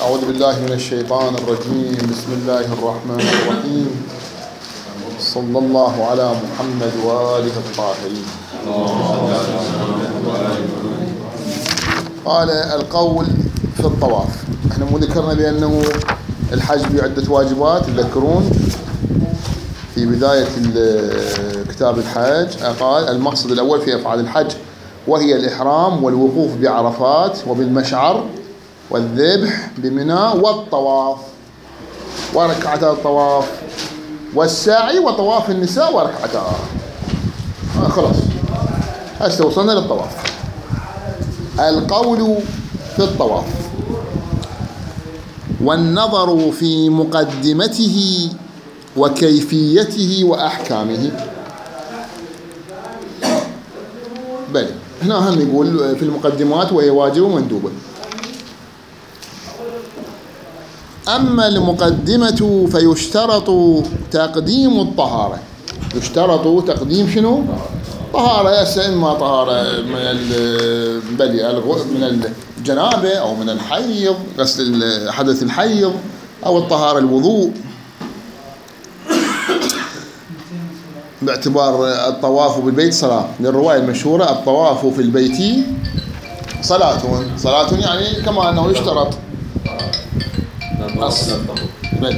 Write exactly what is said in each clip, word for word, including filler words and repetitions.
أعوذ بالله من الشيطان الرجيم. بسم الله الرحمن الرحيم. صلى الله على محمد وآله الطاهرين. قال القول في الطواف. احنا مو ذكرنا بأنه الحج بعدة واجبات تذكرون في بداية كتاب الحج. قال المقصد الأول في أفعال الحج وهي الإحرام والوقوف بعرفات وبالمشعر والذبح بمنى والطواف وركعتا الطواف والسعي وطواف النساء وركعتا. آه خلاص هسه وصلنا للطواف. القول في الطواف والنظر في مقدمته وكيفيته وأحكامه. بل هنا هم يقول في المقدمات وهي واجبة ومندوبة. أما المقدمة فيشترط تقديم الطهارة. يشترط تقديم شنو؟ طهارة، إما طهارة من من الجنابة أو من الحيض، غسل حدث الحيض، أو الطهارة الوضوء، باعتبار الطواف بالبيت صلاة. للرواية المشهورة الطواف في البيت صلاة. صلاة يعني كما أنه يشترط أصل بل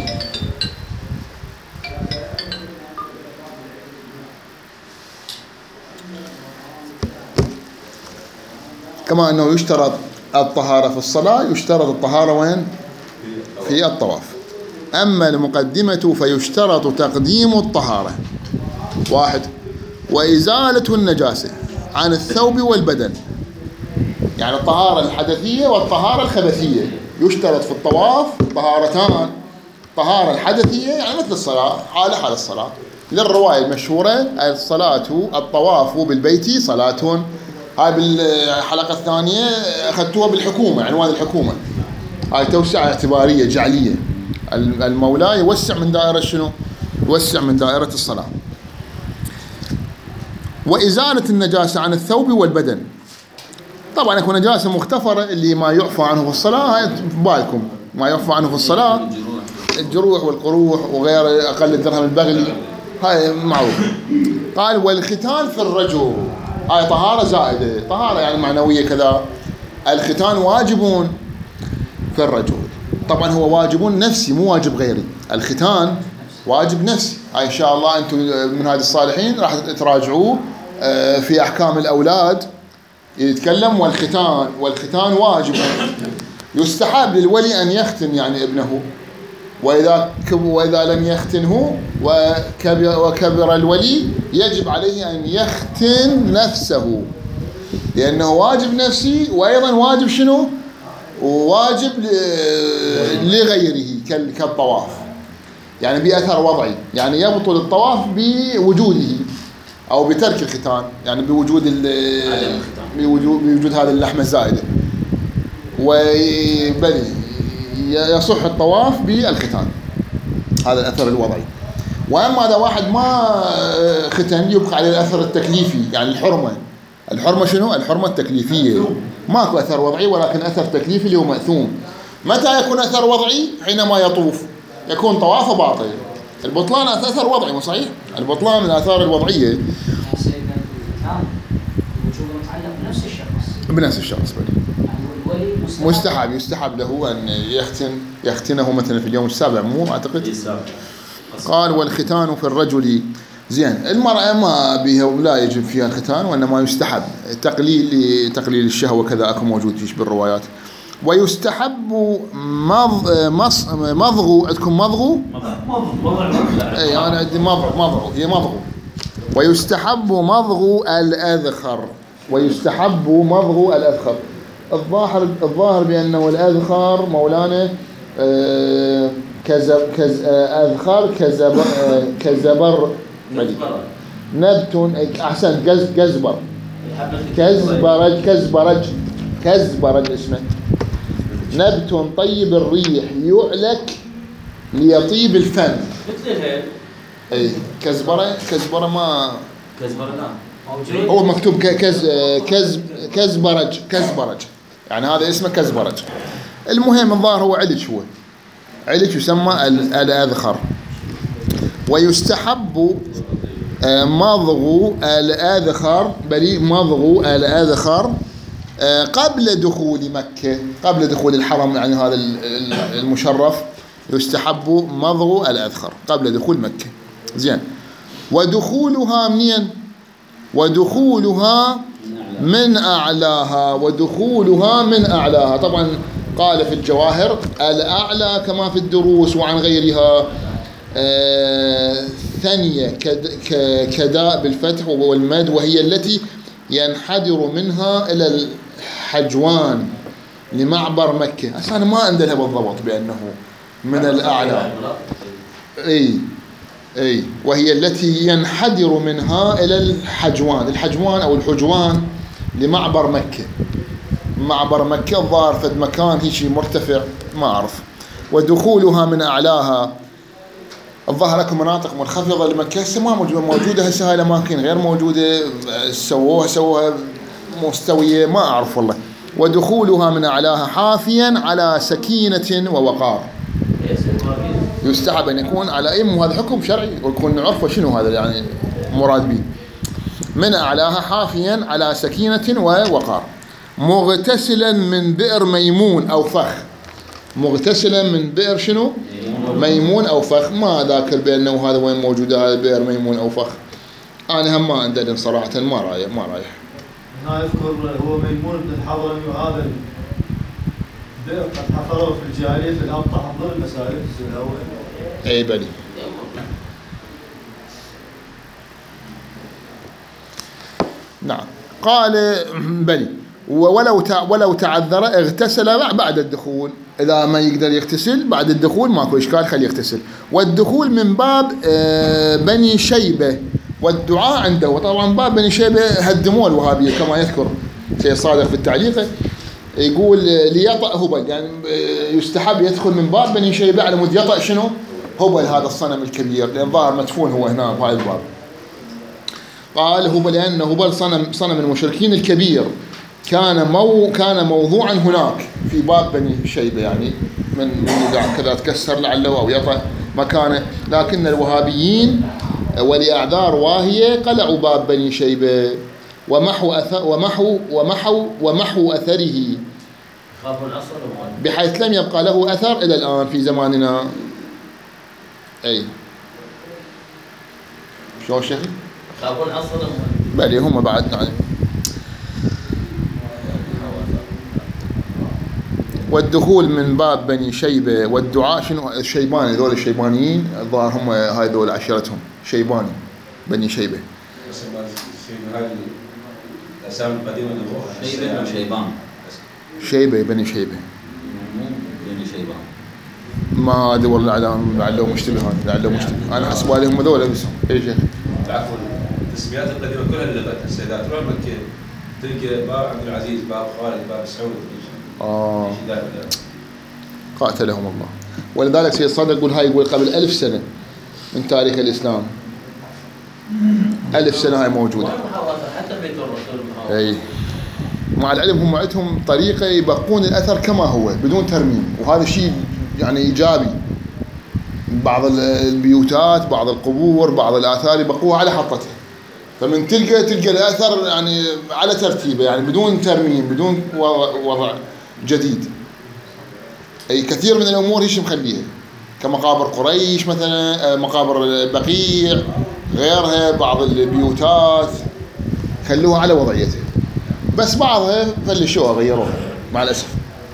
كما أنه يشترط الطهارة في الصلاة يشترط الطهارة وين؟ في الطواف. أما المقدمة فيشترط تقديم الطهارة. واحد، وإزالة النجاسة عن الثوب والبدن، يعني الطهارة الحدثية والطهارة الخبثية. يشترط في الطواف طهارتان، طهارة الحدثية يعني مثل الصلاة، حال حال الصلاة. للرواية المشهورة الصلاة الطواف بالبيت صلاة. هاي بالحلقة الثانية أخذتوها بالحكومة، عنوان الحكومة. هاي توسعة اعتبارية جعلية. المولى يوسع من دائرة شنو؟ يوسع من دائرة الصلاة. وإزالة النجاسة عن الثوب والبدن. طبعا يكون نجاسة مغتفرة اللي ما يعفى عنه في الصلاة، هاي بالكم ما يعفى عنه في الصلاة، الجروح والقروح وغير أقل الدرهم البغلي، هاي معروف. قال والختان في الرجل، هاي طهارة زائدة، طهارة يعني معنوية كذا. الختان واجب في الرجل. طبعا هو واجب نفسي مو واجب غيري. الختان واجب نفسي. هاي إن شاء الله أنتم من هذه الصالحين راح تراجعوه في أحكام الأولاد يتكلم. والختان والختان واجب. يستحب للولي أن يختن يعني ابنه، وإذا وإذا لم يختنه وكبر, وكبر الولي يجب عليه أن يختن نفسه، لأنه واجب نفسي وأيضا واجب شنو؟ واجب لغيره كالطواف، يعني بأثر وضعي، يعني يبطل الطواف بوجوده أو بترك الختان، يعني بوجود بوجود, بوجود هذه اللحمة الزائدة. وبل يصح الطواف بالختان، هذا الأثر الوضعي. وأما إذا واحد ما ختن يبقى عليه الأثر التكليفي، يعني الحرمة. الحرمة شنو؟ الحرمة التكليفية. ماكو أثر وضعي ولكن أثر تكليفي اللي هو مأثوم. متى يكون أثر وضعي؟ حينما يطوف يكون طوافه باطل. البطلان أثر وضعي مو صحيح؟ البطلان من الآثار الوضعية. بنفس الشخص بنفس الشخص بل مستحب يستحب له أن يختن يختنه مثلا في اليوم السابع، مو أعتقد. قال والختان في الرجل زين. المرأة ما بها ولا يجب فيها الختان، وإنما يستحب تقليل تقليل الشهوة كذا أكو موجود فيش بالروايات. ويستحب مضغ مص مضغ عندكم مضغ اي انا عندي مضغ مضغ هي مضغ. ويستحب مضغ الأذخر. ويستحب مضغ الأذخر. الظاهر الظاهر بأنه الأذخر مولانا آه كز كز آه أذخر كزبر آه كزبر نبت أحسن كز كزبر كزبرج كزبرج كزبرج اسمه نبت طيب الريح يؤلك ليطيب الفم. اي كزبرة كزبرة ما كزبرة لا هو مكتوب كز كز كزبرج كزبرج يعني هذا اسمه كزبرج. المهم الظاهر هو علج، هو علج يسمى الأذخر. ويستحب مضغ الأذخر بل مضغ الأذخر قبل دخول مكة، قبل دخول الحرم يعني هذا المشرف، يستحب مضغ الأذخر قبل دخول مكة. زين. ودخولها منين؟ ودخولها من أعلاها، ودخولها من أعلاها. طبعا قال في الجواهر الأعلى كما في الدروس وعن غيرها آه ثانية كداء بالفتح والمد، وهي التي ينحدر منها إلى الحجوان لمعبر مكة. أصلا أنا ما عندنا بالضبط بأنه من الأعلى. أي أي وهي التي ينحدر منها إلى الحجوان، الحجوان أو الحجوان لمعبر مكة. معبر مكة الظاهر في مكان هيك مرتفع ما أعرف. ودخولها من أعلاها، الظاهر لكم مناطق منخفضة لمكة هسه ما موجودة، موجودة هسه هاي الأماكن غير موجودة، سووها سووها مستوية ما أعرف والله. ودخولها من أعلاها حافيا على سكينة ووقار. يستحب أن يكون على إم، وهذا حكم شرعي ويكون نعرفه شنو هذا يعني مراد به. من أعلاها حافيا على سكينة ووقار، مغتسلا من بئر ميمون أو فخ. مغتسلا من بئر شنو؟ ميمون أو فخ. ما ذاكر بأنه هذا وين موجود هذا بئر ميمون أو فخ، أنا هم ما عندنا صراحة، ما رايح ما رايح. هنا يذكر هو ميمون بن الحضرمي، وهذا البئر قد حفروه في الجاهلية في الأبطح ضمن المساجد الجزء الأول. أي بلي. نعم. قال بلي. ولو ولو تعذر اغتسل بعد الدخول، إذا ما يقدر يغتسل بعد الدخول ماكو إشكال خليه يغتسل. والدخول من باب بني شيبة والدعاء عنده. وطبعا باب بني شيبة هدموه الوهابية كما يذكر سيد صادق في التعليق، يقول ليطأ هبل، يعني يستحب يدخل من باب بني شيبة على مود يطأ شنو؟ هبل هذا الصنم الكبير، لأن ظاهر مدفون هو هنا بهذا الباب. قال هبل لأن هبل صنم صنم المشركين الكبير، كان مو كان موضوعا هناك في باب بني شيبة، يعني من من كذا تكسر لعله أو يطأ مكانه. لكن الوهابيين ولأعذار واهية قلعوا باب بني شيبة ومحو أثر ومحو ومحو ومحو أثره، بحيث لم يبقى له أثر إلى الآن في زماننا. أي شو شيخ؟ خافون أصلا بلي هم بعد يعني. والدخول من باب بني شيبة والدعاء شنو؟ الشيباني، ذول الشيبانيين الظاهر هم هاي ذول عشيرتهم شيباني بني شيبة. الأسامي القديمة شيبة أو شيبان؟ شيبة بني شيبة. بني شيبان. ما أدري والله، لعله مشتبهان، لعله مشتبه. أنا حسب عليهم ذول اسمهم. إيش يا أخي؟ عفوا التسميات القديمة كلها اللي لغتها السيدات. تروح مكة تلقى باب عبد العزيز، باب خالد، باب سعود. آه. قاتلهم الله. ولذلك سيد صادق يقول هاي يقول قبل ألف سنة من تاريخ الإسلام، ألف سنة هاي موجودة. حتى بيت الرسول. أي. مع العلم هم عندهم طريقة يبقون الأثر كما هو بدون ترميم، وهذا شيء يعني إيجابي. بعض البيوتات، بعض القبور، بعض الآثار يبقوها على حطتها، فمن تلقى تلقى الأثر يعني على ترتيبه، يعني بدون ترميم بدون وضع جديد. أي كثير من الأمور هيش مخليها، كمقابر قريش مثلا، مقابر بقيع غيرها، بعض البيوتات خلوها على وضعيتها، بس بعضها فلشوها غيروها مع الأسف.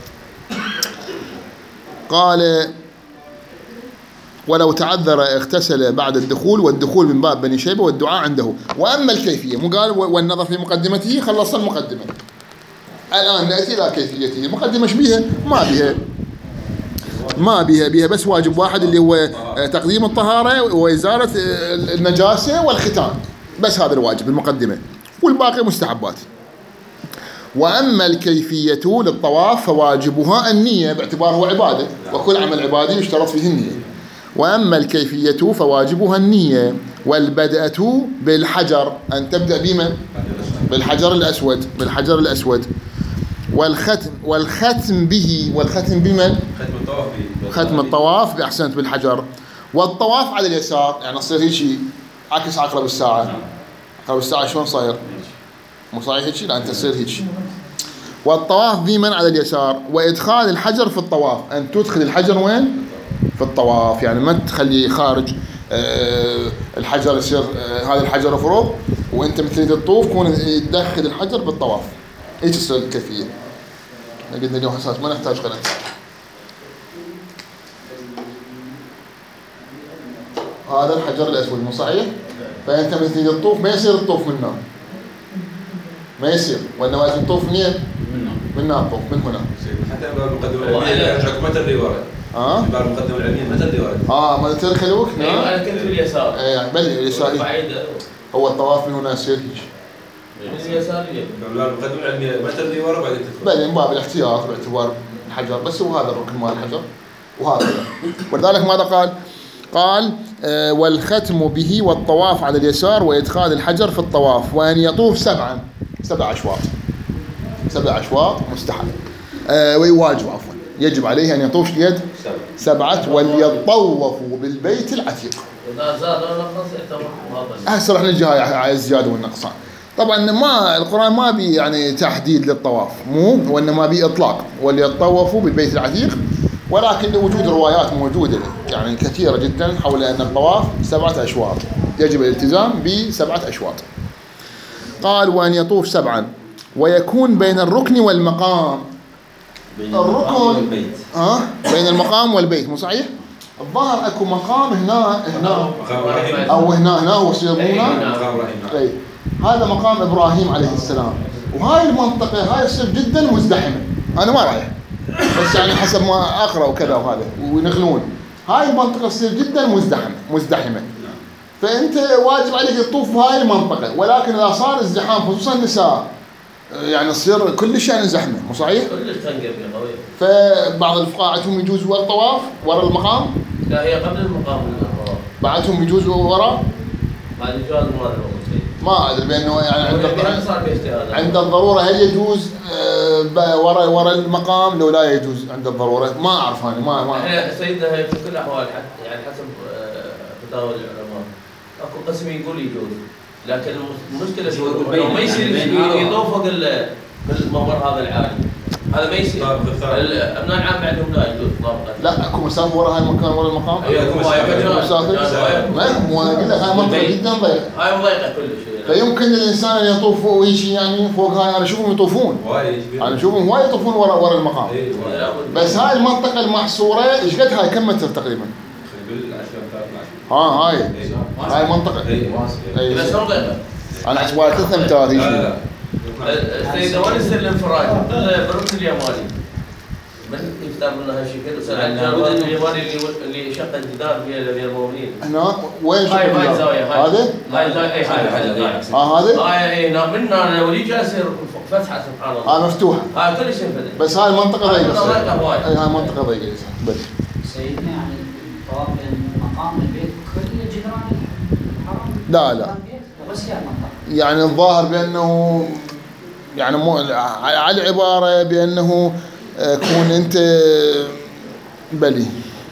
قال ولو تعذر اغتسل بعد الدخول، والدخول من باب بني شيبة والدعاء عنده. وأما الكيفية مو قال والنظر في مقدمته، خلصنا المقدمة، الآن نأتي إلى كيفيته. مقدمة ايش بيها؟ ما بيها ما بيها بيها بس واجب واحد اللي هو تقديم الطهارة وإزالة النجاسة والختان، بس هذا الواجب المقدمة، والباقي مستحبات. وأما الكيفية للطواف فواجبها النية، باعتباره عبادة، وكل عمل عبادي يشترط فيه النية. وأما الكيفية فواجبها النية، والبدءة بالحجر، أن تبدأ بما؟ بالحجر الأسود، بالحجر الأسود. والختم والختم به والختم بمن؟ ختم الطواف به. ختم الطواف بأحسنت بالحجر. والطواف على اليسار يعني تصير هيك عكس عقرب الساعة. عقرب الساعة شلون صاير؟ مو صحيح هيك؟ لا أنت تصير هيك. والطواف بمن على اليسار، وإدخال الحجر في الطواف، أن تدخل الحجر وين؟ في الطواف، يعني ما تخليه خارج أه الحجر يصير أه هذا الحجر فروض وأنت مثل تطوف كون تدخل الحجر بالطواف. إيش تصير الكيفية؟ قلنا اليوم حساس ما نحتاج قلم. هذا الحجر الأسود مو صحيح؟ فأنت مثل تطوف ما يصير تطوف منه. ما يصير، وإنما تطوف منين؟ من ناطف من هنا. حتى باب المقدمة العلمية حكم متى اللي ورد. اه باب المقدمة العلمية متى اللي ورد. اه ما تركلوك نعم. ايوه انا كنت في اليسار. ايه بل اليسار. هو الطواف من هنا يصير هيك. من اليسار باب المقدمة العلمية متى اللي ورد بعدين تدخل. بل من باب الاحتياط باعتبار الحجر بس هو هذا الركن مال الحجر وهذا. ولذلك ماذا قال؟ قال آه والختم به والطواف على اليسار وإدخال الحجر في الطواف وأن يطوف سبعا سبع أشواط. سبع أشواط مستحب آه ويواجب عفوا يجب عليه أن يطوف يد سبعة وليطوفوا بالبيت العتيق. إذا زاد أو نقص يعتبر. هسه راح نجي على الزيادة والنقصان. طبعا ما القرآن ما بي يعني تحديد للطواف مو وإنما بي إطلاق وليطوفوا بالبيت العتيق، ولكن وجود روايات موجودة يعني كثيرة جدا حول أن الطواف سبعة أشواط يجب الالتزام بسبعة أشواط. قال وأن يطوف سبعا ويكون بين الركن والمقام. بين الركن والبيت. اه بين المقام والبيت مو صحيح؟ الظاهر اكو مقام هنا هنا مقام إبراهيم. او هنا هنا هو يصير هنا. مقام إبراهيم. اي هذا مقام ابراهيم عليه السلام، وهاي المنطقه هاي تصير جدا مزدحمه. انا ما رايح بس يعني حسب ما اقرا وكذا وهذا وينقلون هاي المنطقه تصير جدا مزدحمه مزدحمه. فانت واجب عليك تطوف بهاي المنطقه، ولكن اذا صار ازدحام خصوصا النساء يعني تصير كل شيء زحمه مو صحيح؟ كلش تنقل يا قوي. فبعض الفقهاء عندهم يجوز ورا الطواف ورا المقام. لا هي قبل المقام الطواف. بعدهم يجوز ورا؟ بعد الجواز مال الوقت. ما ادري بانه يعني عند صار باجتهاد. عند الضروره هل يجوز آه ورا ورا المقام لو لا يجوز عند الضروره؟ ما اعرف انا ما ما احنا سيدنا هي في كل الاحوال يعني حسب فتاوى العلماء اكو قسم يقول يجوز، لكن المشكله شو انه ما يصير يطوف فوق الممر هذا العالي، هذا ما يصير. الامناء العام عندهم لا يجوز طابقه. لا اكو مسافه ورا هاي المكان ورا المقام؟ اي اكو مسافه. ما مو اقول لك هاي منطقه جدا ضيقه. هاي مضيقه كلش. فيمكن الانسان ان يطوف فوق شيء يعني فوق هاي. انا اشوفهم يطوفون انا اشوفهم وايد يطوفون ورا ورا المقام. بس هاي المنطقه المحصوره ايش قد هاي كم متر تقريبا؟ ها هاي هاي منطقه اي بس هم ضيقه. انا حسبها ثلاث امتار هيك. السيدة وين يصير الانفراج؟ بالركن اليماني. من يفتر لنا هالشكل وسال الركن اليماني اللي اللي شق الجدار في الامير المؤمنين. هنا وين شق هاي هاي الزاويه هاي هذا؟ هاي الزاويه اي هاي اه هذا؟ هاي هنا من هنا ولي جالس فتحه سبحان الله. اه مفتوحه. هاي كل شيء فتح. بس هاي المنطقه ضيقه. اي هاي منطقه ضيقه بس. سيدنا يعني الطواف بين مقام البيت كل جدران الحرم؟ لا لا بس هي المنطقه. يعني الظاهر بانه يعني مو على العباره بانه كون انت بلي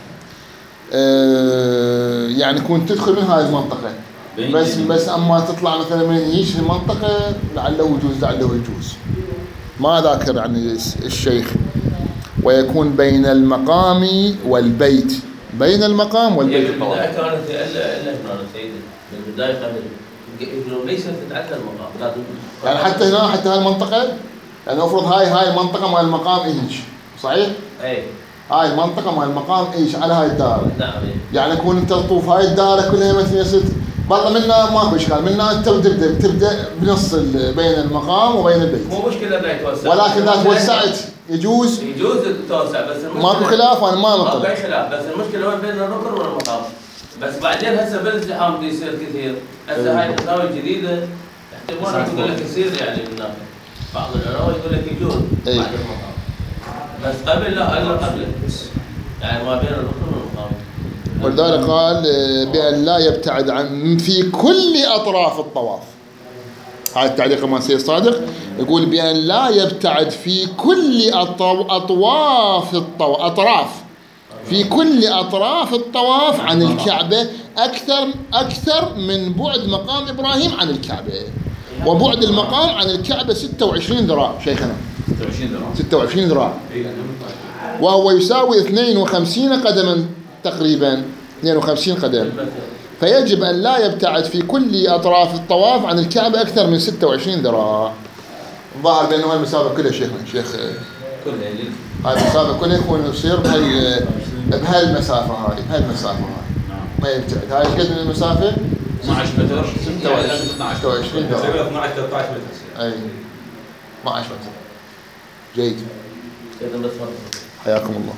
يعني كنت تدخل من هاي المنطقه بس بس اما تطلع مثلا من هيش المنطقه لعله يجوز لعله يجوز ما ذاكر يعني الشيخ. ويكون بين المقام والبيت بين المقام والبيت الطواف. كانت الا الا هنا سيدي من البدايه قبل يقولون ليس تتعدى المقام يعني حتى هنا حتى هاي المنطقه يعني افرض هاي هاي المنطقه مال المقام ايش صحيح؟ اي هاي المنطقه مال المقام ايش على هاي الدائره. نعم. يعني كون انت تطوف هاي الدائره كلها مثل ست والله منا ماكو اشكال منا انت تبدا تبدا بنص بين المقام وبين البيت. مو مشكله انه يتوسع ولكن اذا توسعت يجوز يجوز التوسع بس ماكو خلاف انا ما ماكو نطلع. اي خلاف بس المشكله وين بين الركن والمقام. بس بعدين هسه بالازدحام بده يصير كثير. هسه هاي الفتاوى الجديده احتمال يقول لك يصير يعني من ناحيه بعض العلماء يقول لك يجوز بعد المقام بس قبل لا الا قبل يعني ما بين الركن والمقام. ولذلك قال بأن لا يبتعد عن في كل أطراف الطواف. هذا التعليق مال سيد صادق، يقول بأن لا يبتعد في كل أطواف الطو... أطراف في كل أطراف الطواف عن الكعبة أكثر أكثر من بعد مقام إبراهيم عن الكعبة. وبعد المقام عن الكعبة ستة وعشرين ذراع شيخنا، ستة وعشرين ذراع، وهو يساوي اثنين وخمسين قدما تقريبا، اثنين وخمسين قدم. فيجب أن لا يبتعد في كل أطراف الطواف عن الكعبة أكثر من ستة وعشرين ذراع. ظاهر بأنه المسافة كلها شيخنا شيخ هاي المسافة كلها يكون يصير بهال بهالمسافة هاي بهالمسافة هاي ما يبتعد. هاي قد من المسافة؟ اثناعش متر، ستة وعشرين ذراع، تقريبا اثناعش ثلاثة عشر متر. أي اثناعش متر. جيد، حياكم الله.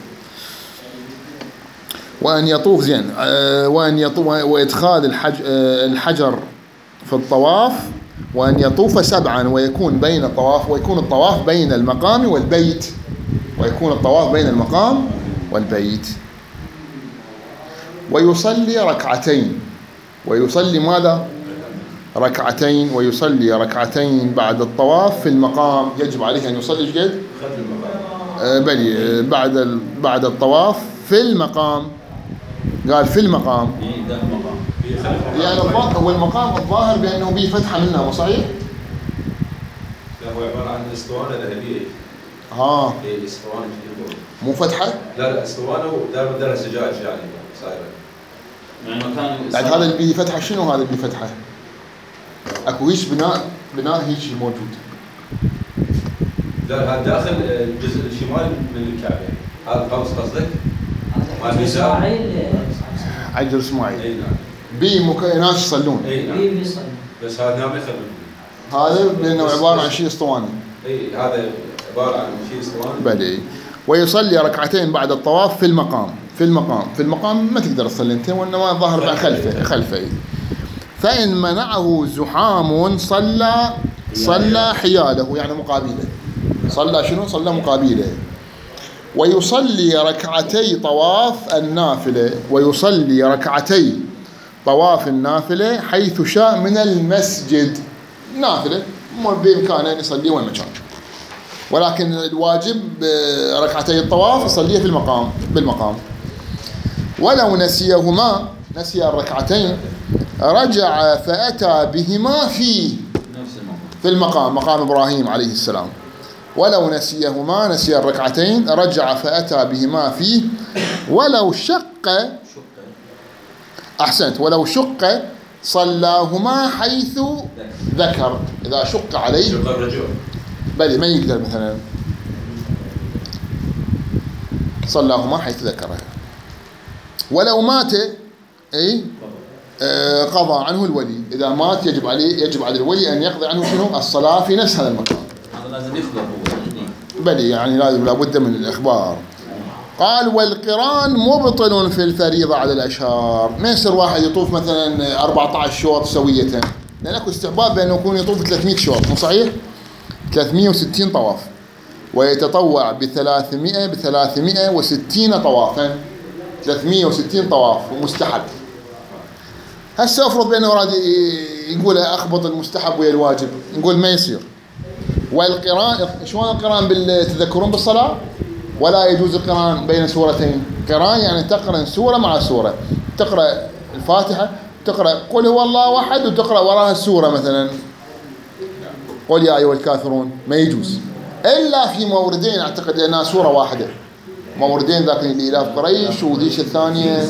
وأن يطوف زين أه وأن يطوف وإدخال الحج أه الحجر في الطواف، وأن يطوف سبعا ويكون بين الطواف ويكون الطواف بين المقام والبيت ويكون الطواف بين المقام والبيت. ويصلي ركعتين ويصلي ماذا؟ ركعتين ويصلي ركعتين بعد الطواف في المقام. يجب عليه أن يصلي ايش قد؟ أه بلي بعد بعد الطواف في المقام. قال في المقام يعني هو المقام الظاهر بأنه به فتحة منه، مو صحيح؟ لا هو عبارة عن اسطوانة ذهبية. ها اي اسطوانة مو فتحة؟ لا لا اسطوانة ودار دار زجاج يعني صايرة. يعني مكان يعني هذا اللي به فتحة شنو هذا اللي به فتحة؟ اكو هيش بناء بناء هيك موجود. لا هذا داخل الجزء الشمالي من الكعبة. هذا القوس قصدك؟ حجر اسماعيل. حجر اسماعيل. اي نعم. بي ناس يصلون. اي نعم. بي بيصلي. بس هذا ما يخدم. هذا لانه عباره عن شيء اسطواني. اي هذا عباره عن شيء اسطواني. بلي. ويصلي ركعتين بعد الطواف في المقام في المقام في المقام ما تقدر تصلي انت، وانما ظهر بقى خلفه خلفه. فان منعه زحام صلى صلى حياله يعني مقابله. صلى شنو؟ صلى مقابله. ويصلي ركعتي طواف النافلة ويصلي ركعتي طواف النافلة حيث شاء من المسجد. نافلة بإمكانه أن يصلي وين ما كان، ولكن الواجب ركعتي الطواف يصليها في المقام بالمقام. ولو نسيهما نسي الركعتين رجع فأتى بهما فيه في المقام مقام إبراهيم عليه السلام. ولو نسيهما نسي الركعتين رجع فأتى بهما فيه. ولو شق أحسنت ولو شق صلاهما حيث ذكر. إذا شق عليه بل ما يقدر مثلا صلاهما حيث ذكره. ولو مات أي آه قضى عنه الولي. إذا مات يجب عليه يجب على الولي أن يقضي عنه شنو؟ الصلاة في نفس هذا المكان. لازم يخبر هو بلي يعني لازم لابد من الإخبار. قال والقران مبطل في الفريضة على الأشهار. ما يصير واحد يطوف مثلا أربعة عشر شوط سوية، لأن اكو استحباب بأنه يكون يطوف ثلاثمئة شوط، مو صحيح؟ ثلاثمئة وستين طواف، ويتطوع بثلاثمئة بثلاثمئة وستين طوافا. ثلاثمئة وستين طواف ومستحب. هسه افرض بأنه راد يقول أخبط المستحب ويا الواجب، نقول ما يصير. والقران شلون القران تذكرون بالصلاة؟ ولا يجوز القران بين سورتين. قران يعني تقرأ سورة مع سورة، تقرأ الفاتحة تقرأ قل هو الله أحد وتقرأ وراها السورة مثلا قل يا أيها الكافرون. ما يجوز إلا في موردين أعتقد لأنها سورة واحدة، موردين ذاك لإلاف قريش وذيش الثانية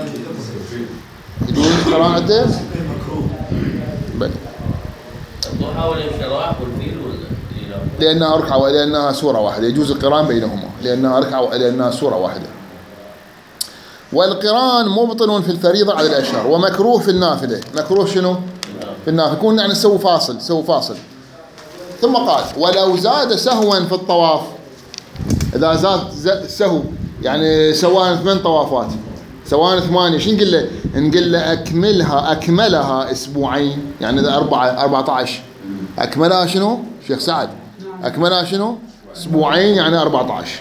يجوز القران عنده. بل الضحى والانشراح والفيل لأنها ركعة ولأنها سورة واحدة يجوز القران بينهما لأنها ركعة ولأنها سورة واحدة. والقران مبطل في الفريضة على الأشهر ومكروه في النافلة. مكروه شنو؟ في النافلة يكون يعني سووا فاصل سووا فاصل. ثم قال ولو زاد سهوا في الطواف. إذا زاد سهو يعني سواء ثمان طوافات سواء ثمانية شو نقول له؟ نقول له أكملها أكملها أسبوعين يعني إذا أربعة أربعة عشر أكملها شنو؟ شيخ سعد أكملها شنو؟ أسبوعين يعني أربعة عشر.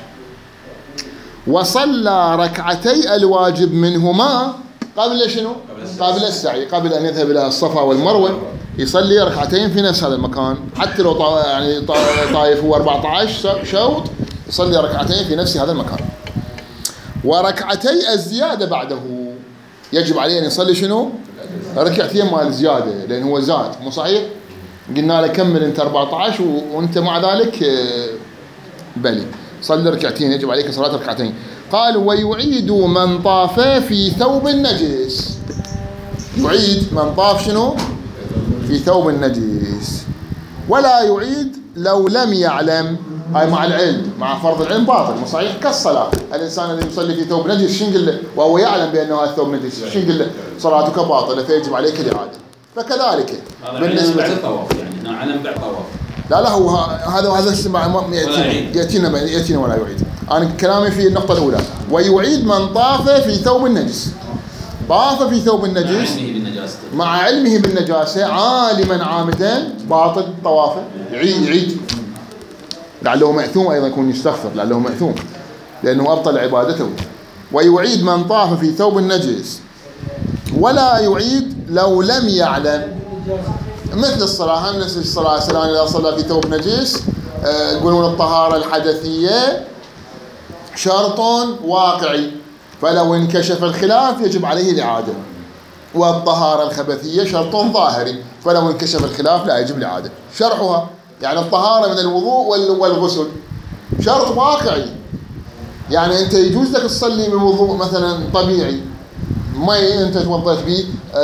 وصلى ركعتي الواجب منهما قبل شنو؟ قبل السعي، قبل أن يذهب إلى الصفا والمروة يصلي ركعتين في نفس هذا المكان، حتى لو طا يعني طا طايف هو أربعة عشر شوط يصلي ركعتين في نفس هذا المكان. وركعتي الزيادة بعده يجب عليه أن يصلي شنو؟ ركعتين مال الزيادة، لأن هو زاد، مو صحيح؟ قلنا له كمل أنت أربعة عشر وأنت مع ذلك بلي صلي ركعتين، يجب عليك صلاة ركعتين. قال ويعيد من طاف في ثوب النجس. يعيد من طاف شنو؟ في ثوب النجس. ولا يعيد لو لم يعلم، هاي مع العلم، مع فرض العلم باطل، مو صحيح؟ كالصلاة، الإنسان اللي يصلي في ثوب نجس شو نقول له؟ وهو يعلم بأنه هذا الثوب نجس، شو نقول له؟ صلاتك باطلة فيجب عليك الإعادة. فكذلك بالنسبة للطواف، يعني علم بعد طواف. لا لا هو هذا هذا السماع يأتينا يأتينا ولا يعيد. أنا كلامي في النقطة الأولى، ويعيد من طاف في ثوب النجس. طاف في ثوب النجس مع علمه بالنجاسة عالما عامدا باطل طوافه، يعيد يعيد لعله مأثوم أيضا، يكون يستغفر لعله مأثوم لأنه أبطل عبادته. ويعيد من طاف في ثوب النجس. ولا يعيد لو لم يعلم، مثل الصلاة، هم نفس الصلاة سلام إذا صلى في ثوب نجس يقولون آه الطهارة الحدثية شرط واقعي، فلو انكشف الخلاف يجب عليه الإعادة. والطهارة الخبثية شرط ظاهري، فلو انكشف الخلاف لا يجب الإعادة. شرحها يعني الطهارة من الوضوء والغسل شرط واقعي، يعني أنت يجوز لك تصلي بوضوء مثلا طبيعي، مي أنت توضيت به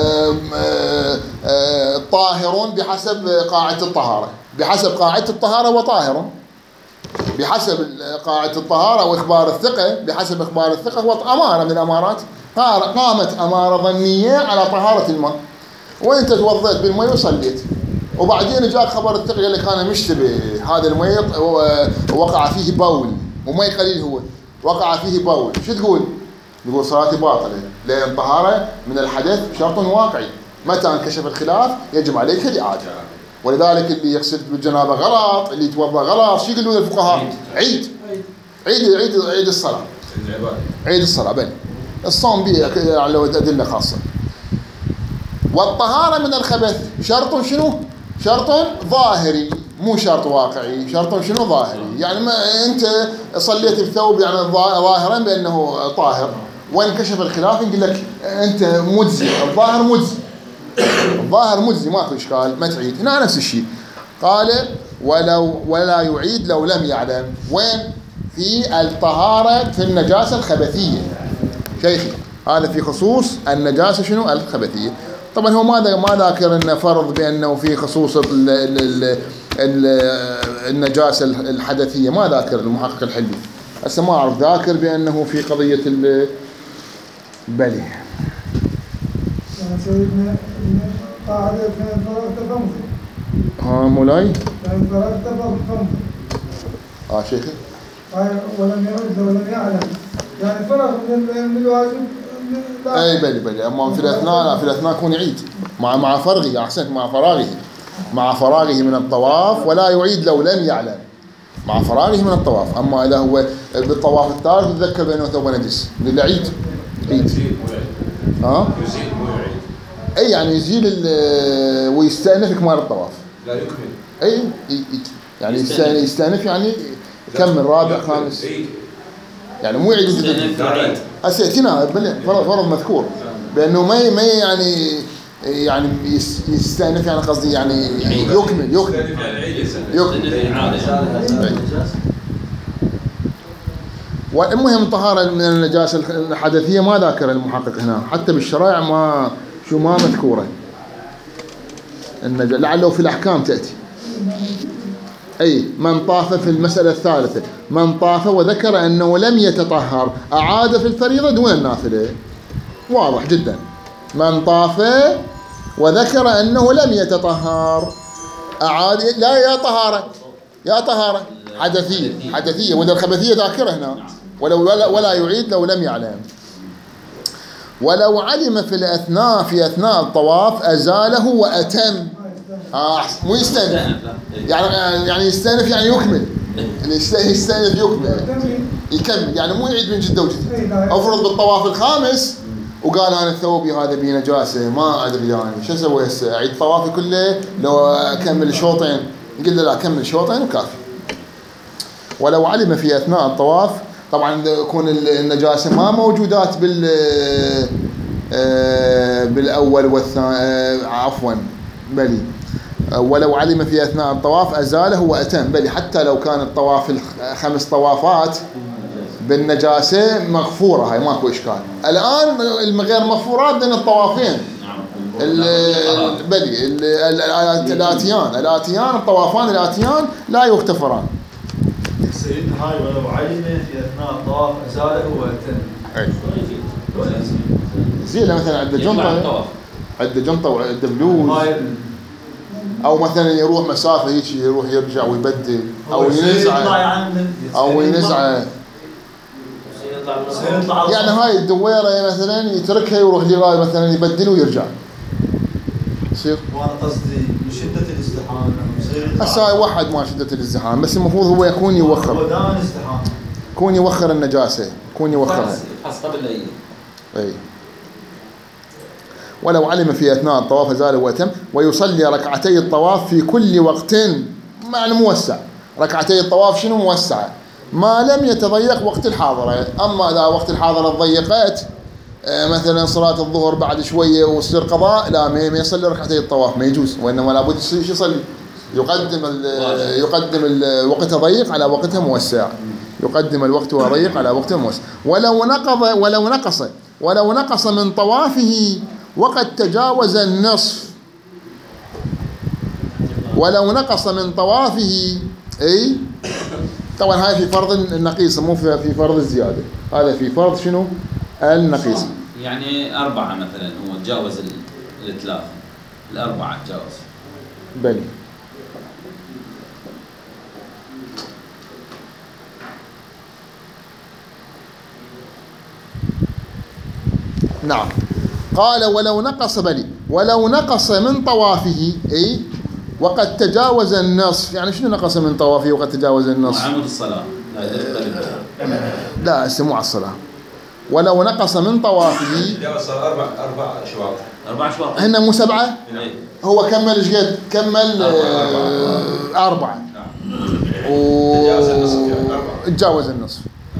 طاهر بحسب قاعدة الطهارة، بحسب قاعدة الطهارة وطاهر، بحسب قاعدة الطهارة وإخبار الثقة، بحسب إخبار الثقة هو أمارة من الأمارات، قامت أمارة ظنية على طهارة الماء، وأنت توضيت بالمي وصليت، وبعدين جاء خبر الثقة قال لك أنا مشتبه هذا المي وقع فيه بول، ومي قليل هو وقع فيه بول، شو تقول؟ يقول صلاتي باطلة، لأن الطهارة من الحدث شرط واقعي، متى انكشف الخلاف يجب عليك الإعادة. ولذلك اللي يغسل بالجنابة غلط، اللي يتوضأ غلط، شو يقولون الفقهاء؟ عيد عيد عيد عيد الصلاة، عيد الصلاة بل الصوم به على أدلة خاصة. والطهارة من الخبث شرط شنو؟ شرط ظاهري مو شرط واقعي، شرط شنو؟ ظاهري، يعني ما أنت صليت بثوب يعني ظاهرا بأنه طاهر، وانكشف الخلاف يقول لك أنت مجزي، الظاهر مجزي، الظاهر مجزي ماكو إشكال ما تعيد. هنا نفس الشيء قال ولو ولا يعيد لو لم يعلم. وين؟ في الطهارة في النجاسة الخبثية شيخي، هذا في خصوص النجاسة شنو؟ الخبثية. طبعا هو ما ما ذاكر انه فرض بانه في خصوص ال ال ال النجاسة الحدثية، ما ذاكر المحقق الحلي، هسه ما اعرف ذاكر بانه في قضية ال بلي. سيدنا قاعدة من فرق فمضي. ها مولاي؟ من فرق فمضي. اه شيخي؟ ولم يعد ولم يعلم، يعني فرق من الواجب. اي بلي بلي، اما في الاثناء لا، في الاثناء يكون يعيد مع مع فرغه، احسنت، مع فراغه، مع فراغه من الطواف. ولا يعيد لو لم يعلم، مع فراغه من الطواف. اما اذا هو بالطواف الثالث يتذكر بانه ثوب نجس يقول عيد عيد. ها؟ يزيل مو يعيد. اي يعني يزيل ويستأنف كمال الطواف. لا يكمل. اي يعني يستأنف يعني يكمل رابع خامس. يعني مو يعيد جديد. هسه يأتينا فرض فرض مذكور بأنه ما ما يعني يعني يستأنف، يعني قصدي يعني يكمل يكمل يكمل. والمهم طهارة من النجاسة الحدثية ما ذاكر المحقق هنا، حتى بالشرائع ما شو ما مذكورة، لعله في الأحكام تأتي. أي من طاف في المسألة الثالثة، من طاف وذكر أنه لم يتطهر أعاد في الفريضة دون النافلة، واضح جدا. من طاف وذكر أنه لم يتطهر أعاد، لا يا طهارة يا طهارة حدثية حدثية، وإذا الخبثية ذاكرة هنا. ولو ولا, ولا يعيد لو لم يعلم. ولو علم في الأثناء في أثناء الطواف أزاله وأتم. آه مو يستأنف، يعني يعني يستأنف يعني يكمل، يستأنف يكمل يكمل، يعني مو يعيد من جدة وجديد. أفرض بالطواف الخامس وقال انا ثوبي هذا بيه نجاسه ما ادري يعني شو اسوي هسه؟ اعيد طوافي كله لو اكمل شوطين؟ قل له لا كمل شوطين وكافي. ولو علم في اثناء الطواف، طبعا يكون النجاسه ما موجودات بال بالاول والثاني، عفوا بلي ولو علم في اثناء الطواف ازاله واتم، بلي حتى لو كان الطواف الخمس طوافات بالنجاسه مغفوره، هاي ماكو اشكال. الان الغير مغفورات بين الطوافين بلي الاتيان الاتيان الطوافان الاتيان لا يغتفران. سيدنا هاي ولو علم في اثناء الطواف ازاله واتم. اي زي مثلا عنده جنطه عنده جنطه وعنده فلوس، او مثلا يروح مسافه هيك يروح يرجع ويبدل او ينزعه او ينزعه يعني هاي الدويره مثلا يتركها يروح لغايه مثلا يبدل ويرجع يصير. وانا قصدي من شده الازدحام هسه هاي واحد ما شده الازدحام، بس المفروض هو يكون يوخر، هو دائما ازدحام، يكون يوخر النجاسه، يكون يوخرها. حسب الايام. اي ولو علم في اثناء الطواف ازاله واتم، ويصلي ركعتي الطواف في كل وقت، يعني موسع. ركعتي الطواف شنو موسعه؟ ما لم يتضيق وقت الحاضره. اما اذا وقت الحاضره ضيقت مثلا صلاه الظهر بعد شويه ويصير قضاء، لا ما يصلي ركعتي الطواف، ما يجوز، وانما لابد شو يصلي؟ يقدم يقدم الوقت ضيق على وقتها موسع، يقدم الوقت ضيق على وقت موسع. ولو نقض ولو نقص ولو نقص من طوافه وقد تجاوز النصف، ولو نقص من طوافه، اي طبعا هاي في فرض النقيصه مو في فرض الزياده، هذا في فرض شنو؟ النقيصه. يعني أربعة مثلا هو تجاوز الثلاثة، الأربعة تجاوز. بلي. نعم. قال ولو نقص بلي ولو نقص من طوافه، اي وقد تجاوز النصف. يعني شنو نقص من طوافه وقد تجاوز النصف؟ عمود الصلاة. لا اسمه على الصلاة. ولو نقص من طوافه تجاوز أربع أربع أشواط. أربع أشواط. هن مو سبعة؟ هو كمل ايش قد؟ كمل أربعة. أربعة. و تجاوز النصف.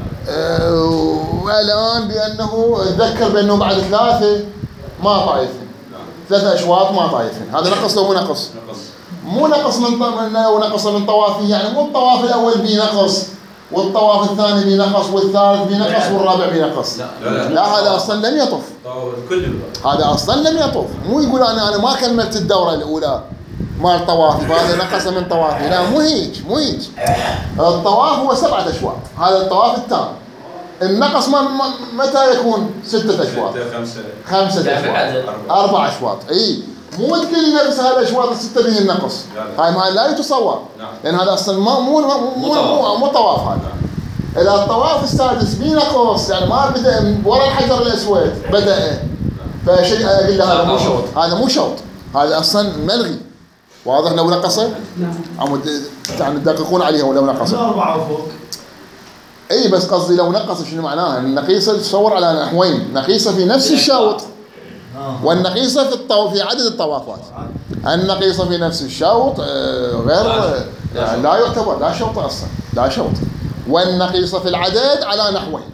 والآن بأنه تذكر بأنه بعد ثلاثة ما طايفين، ثلاثة أشواط ما طايفين، هذا نقص لو مو نقص؟ مو نقص من لو نقص من طوافه، يعني مو الطواف الأول بينقص والطواف الثاني بينقص والثالث بينقص والرابع بينقص. لا, لا, لا هذا أصلا لم يطف، هذا أصلا لم يطف. مو يقول أنا أنا ما كملت الدورة الأولى مال طوافي فهذا نقص من طوافي، لا مو هيك مو هيك. الطواف هو سبعة أشواط، هذا الطواف التام. النقص ما متى يكون؟ ستة أشواط، خمسة أشواط، أربع أشواط. إي مو تقول نفس هذا الأشواط الستة به النقص، هاي ما لا يتصور، لأن هذا أصلا مو مو مو مو, مو طواف. هذا إذا الطواف السادس به نقص، يعني ما بدأ ورا الحجر الأسود بدأ، فشيء أقول له هذا مو شوط، هذا مو شوط، هذا أصلا ملغي. واضح لو نقصه؟ عمود يعني تدققون عليها ولو نقصه. أربعة وفوق. اي بس قصدي لو نقص شنو معناها؟ النقيصه تصور على نحوين، نقيصه في نفس الشوط والنقيصه في الطو... في عدد الطوافات. النقيصه في نفس الشوط غير يعني لا يعتبر لا شوط اصلا، لا شوط. والنقيصه في العدد على نحوين،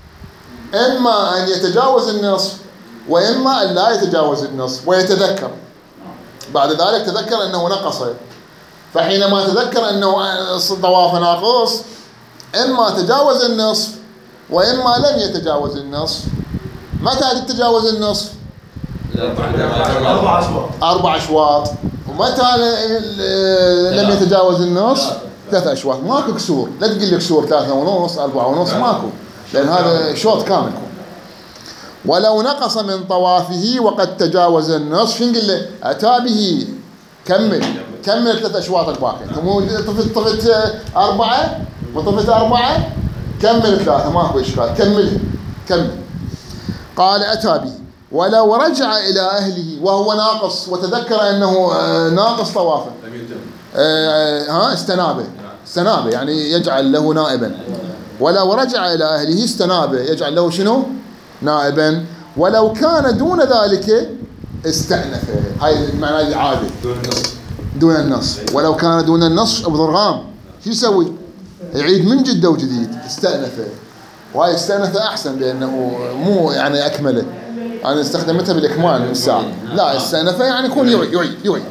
اما ان يتجاوز النصف واما ان لا يتجاوز النصف ويتذكر بعد ذلك تذكر انه نقص، فحينما تذكر انه طواف ناقص اما تجاوز النصف واما لم يتجاوز النصف. متى تتجاوز النصف؟ أربع أشواط. أربع أشواط. ومتى لم يتجاوز النصف؟ ثلاث أشواط. ماكو كسور، لا تقول لي كسور ثلاثة ونص أربعة ونص، ماكو، لأن هذا شوط كامل. ولو نقص من طوافه وقد تجاوز النصف، شو نقول له؟ أتى به كمل كمل ثلاث أشواط الباقي. طفت طفت أربعة وطفت أربعة، كمل ثلاثة ماكو إشكال، كمل كمل. قال أتى به ولو رجع إلى أهله وهو ناقص وتذكر أنه ناقص طوافه، ها استنابه استنابه يعني يجعل له نائبا. ولو رجع إلى أهله استنابه يجعل له شنو؟ نائبا. ولو كان دون ذلك استأنف. هاي المعنى العادي دون النص. دون النص. ولو كان دون النص أبو ضرغام شو يسوي؟ يعيد من جدة وجديد. استأنف. وهاي استأنف أحسن لأنه مو يعني أكمله. أنا استخدمتها بالإكمال من الساعة. لا استأنف يعني يكون يعيد يعيد يعيد.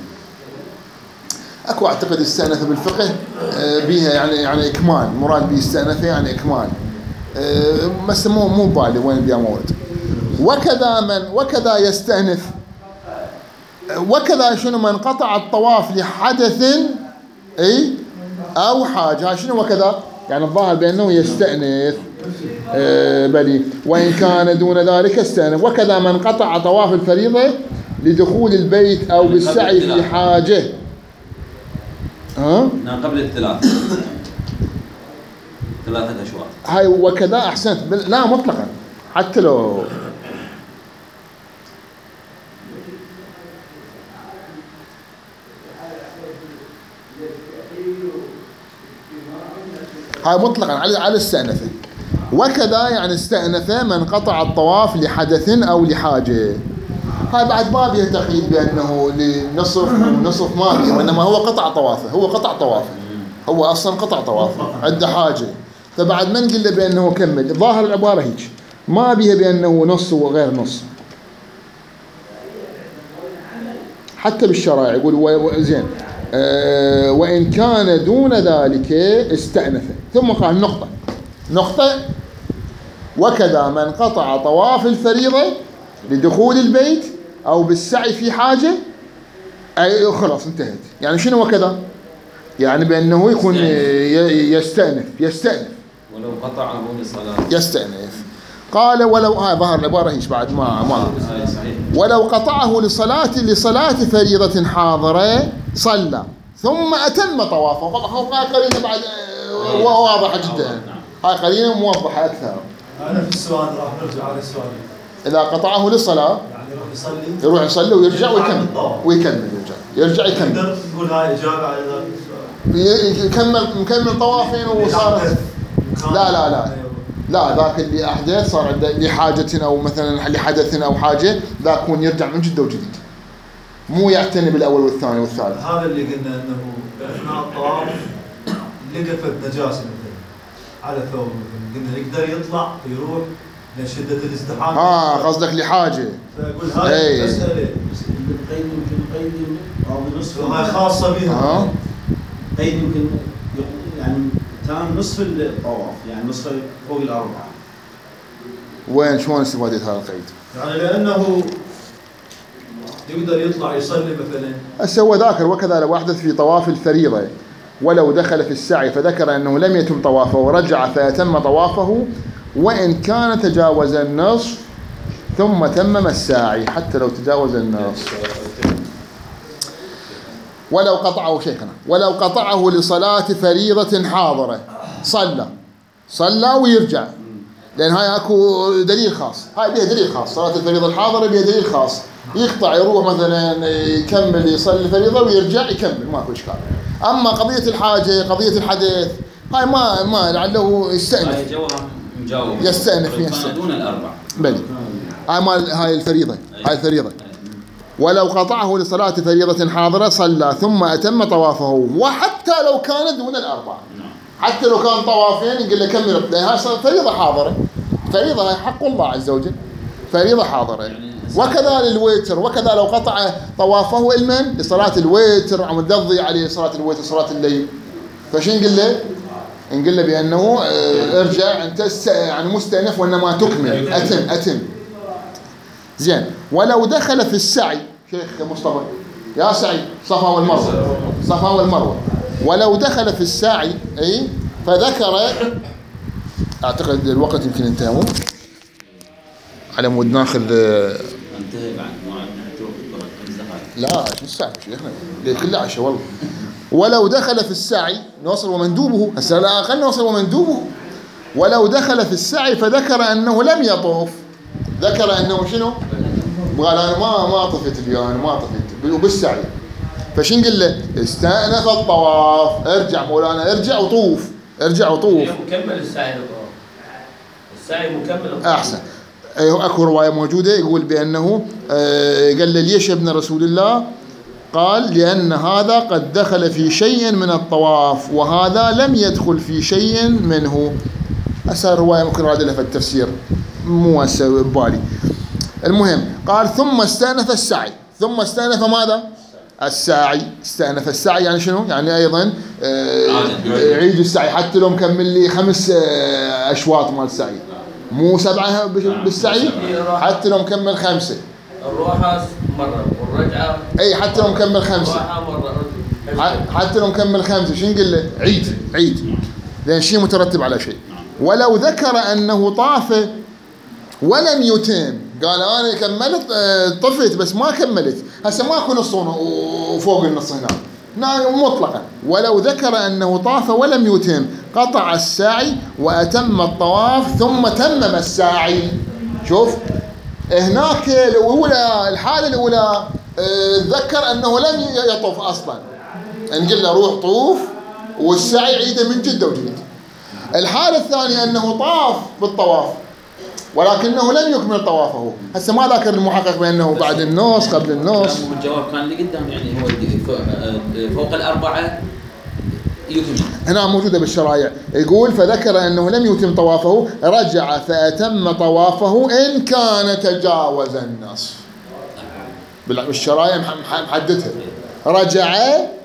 أكو أعتقد استأنف بالفقه بيها يعني يعني إكمال. مراد بيستأنف يعني إكمال. بس مو مو بالي وين بيها مورد. وكذا من وكذا يستأنف. وكذا شنو من قطع الطواف لحدث اي او حاجه. شنو وكذا؟ يعني الظاهر بانه يستأنف. آه بلي وان كان دون ذلك استأنف. وكذا من قطع طواف الفريضه لدخول البيت او بالسعي في حاجه. ها؟ نعم قبل الثلاث ثلاثة أشواط. هاي وكذا أحسنت. لا مطلقا حتى لو هاي مطلقا على على استأنفه. وكذا يعني استأنف من قطع الطواف لحدث أو لحاجة. هاي بعد ما بيه تقييد بأنه لنصف ونصف ما بيه، وإنما هو قطع طوافه. هو قطع طوافه هو أصلا قطع طوافه عنده حاجة، فبعد ما نقول له بأنه كمل. ظاهر العبارة هيك ما بيه بأنه نص وغير نص. حتى بالشرائع يقول زين أه وإن كان دون ذلك استأنف. ثم قال نقطة نقطة وكذا من قطع طواف الفريضة لدخول البيت أو بالسعي في حاجة أي خلاص انتهت. يعني شنو وكذا؟ يعني بأنه يكون يستأنف يستأنف ولو قطعه لصلاة يستأنف. قال ولو هاي ظهر العبارة هيش بعد ما ما ولو قطعه لصلاة لصلاة فريضة حاضرة صلى ثم أتم طوافه. هاي قرينة بعد واضحة جدا. هاي قرينة موضحة أكثر. أنا في السؤال راح نرجع على السؤال. إذا قطعه للصلاة يعني يروح يصلي يروح يصلي ويرجع ويكمل ويكمل يرجع يرجع يكمل. نقدر نقول هاي إجابة على ذاك السؤال. يكمل مكمل طوافين وصار لا لا لا لا ذاك اللي أحدث صار عنده لحاجة أو مثلا لحدث أو حاجة ذاك يكون يرجع من جدة وجديد، مو يعتني بالأول والثاني والثالث. هذا اللي قلنا أنه أثناء الطواف لقفت نجاسة مثلا على ثوب مثلا، قلنا يقدر يطلع يروح لشدة الازدحام. آه قصدك لحاجة. فأقول هاي مسألة قيد يمكن قيد أو بنصف هاي خاصة بها. آه. قيد يمكن يعني تمام نصف الطواف يعني نصف فوق الأربعة. وين شلون استفادت هذا القيد؟ يعني لأنه يقدر يطلع يصلي مثلا. هسه هو ذاكر وكذا لو أحدث في طواف الفريضة ولو دخل في السعي فذكر أنه لم يتم طوافه ورجع فيتم طوافه وإن كان تجاوز النصف ثم تمم الساعي حتى لو تجاوز النصف. ولو قطعه شيخنا ولو قطعه لصلاة فريضة حاضرة صلى صلى ويرجع، لأن هاي أكو دليل خاص. هاي بيها دليل خاص. صلاة الفريضة الحاضرة بيها دليل خاص. يقطع يروح مثلا يكمل يصلي الفريضة ويرجع يكمل ماكو إشكال. أما قضية الحاجة قضية الحدث هاي ما ما لعله يستأنف. هاي جواب مجاوب يستأنف يستأنف دون الأربع. بلي هاي مال هاي الفريضة. هاي الفريضة ولو قطعه لصلاة فريضة حاضرة صلى ثم أتم طوافه وحتى لو كان دون الأربعة. حتى لو كان طوافين يقول له كمل. هاي فريضة حاضرة. فريضة هاي حق الله عز وجل فريضة حاضرة. وكذا للويتر وكذا لو قطع طوافه المن لصلاة الويتر عم تضيع عليه صلاة الويتر صلاة الليل. فشين نقول له؟ نقول له بأنه ارجع أنت يعني مستأنف وإنما تكمل أتم أتم زين. ولو دخل في السعي شيخ مصطفى يا سعيد صفا والمروة صفا والمروة ولو دخل في السعي أي فذكر أعتقد الوقت يمكن انتهى على مود ناخذ انتهى بعد ما عندنا توقف خمس دقائق. لا شو الساعة شيخنا ليه كله عشاء والله. ولو دخل في السعي نوصل ومندوبه هسه لا أقل نوصل ومندوبه. ولو دخل في السعي فذكر أنه لم يطوف ذكر أنه شنو؟ قال أنا ما ما طفت اليوم أنا ما طفت وبالسعي. فشين قل له؟ استأنف الطواف. ارجع مولانا ارجع وطوف ارجع وطوف. مكمل السعي للطواف. السعي مكمل الطواف. أحسن. اكو روايه موجوده يقول بانه قال له ليش يا ابن رسول الله؟ قال لان هذا قد دخل في شيء من الطواف وهذا لم يدخل في شيء منه. هسه الروايه ممكن راد لها في التفسير مو هسه ببالي. المهم قال ثم استأنف السعي. ثم استأنف ماذا؟ الساعي. استأنف السعي يعني شنو؟ يعني ايضا يعيد السعي حتى لو مكمل لي خمس اشواط مال السعي، مو سبعه بالسعي، حتى لو مكمل خمسه. الروحه مره والرجعه اي حتى لو مكمل خمسه، حتى لو مكمل خمسه شو نقول له؟ عيد عيد، لان شيء مترتب على شيء. ولو ذكر انه طاف ولم يتم، قال انا كملت طفت بس ما كملت، هسه ماكو نص وفوق النص هنا مطلقا. ولو ذكر انه طاف ولم يتم قطع السعي واتم الطواف ثم تمم السعي. شوف هناك الاولى الحاله الاولى ذكر انه لم يطوف اصلا، نقول له روح طوف والسعي عيده من جده وجديد. الحاله الثانيه انه طاف بالطواف ولكنه لم يكمل طوافه. هسه ما ذكر المحقق بانه بعد النص قبل النص. الجواب كان اللي قدام يعني هو فوق الاربعه يكمل. هنا موجوده بالشرايع يقول فذكر انه لم يتم طوافه رجع فاتم طوافه ان كان تجاوز النصف. بالشرايع محددها رجع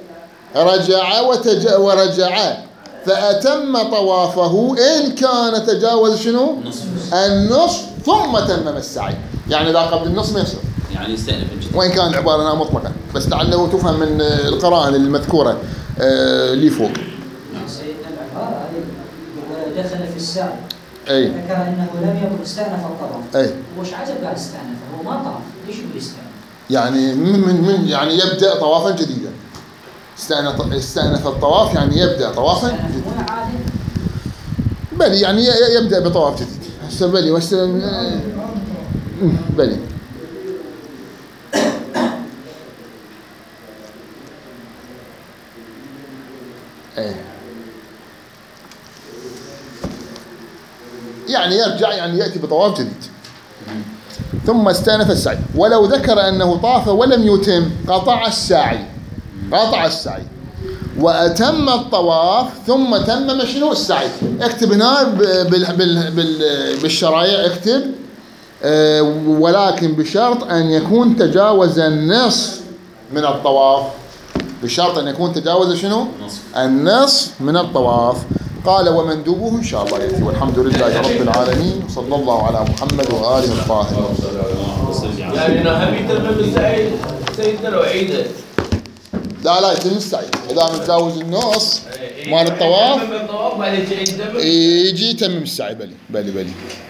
رجع وتج ورجع فأتم طوافه إن كان تجاوز شنو؟ النصف ثم تمم السعي. يعني إذا قبل النصف ما يصير. يعني يستأنف وإن كان العبارة هنا مطلقة، بس لعله تفهم من القرائن المذكورة اللي فوق. سيدنا العبارة هذه دخل في السعي. أي. ذكر أنه لم يكن استأنف الطواف. أي. وش عجب قال استأنف؟ هو ما طاف، ليش يقول استأنف؟ يعني من من من يعني يبدأ طوافا جديدا. استأنف استأنف الطواف يعني يبدأ طوافا جديدا. بلي يعني يبدأ بطواف جديد. هسه بلي وس بلي. ايه يعني يرجع يعني يأتي بطواف جديد. ثم استأنف السعي. ولو ذكر أنه طاف ولم يتم قطع السعي قطع السعي وأتم الطواف ثم تمم شنو؟ السعي. اكتب هنا بالشرايع اكتب اه ولكن بشرط أن يكون تجاوز النصف من الطواف. بشرط أن يكون تجاوز شنو؟ النصف من الطواف. قال ومندوبه إن شاء الله يأتي. والحمد لله رب العالمين وصلى الله على محمد وآله الطاهرين. يعني لو حبيت تمم السعي سيدنا لو عيده. لا لا يتم السعي إذا متجاوز النص مال الطواف يجي يتمم السعي. بلي بلي بلي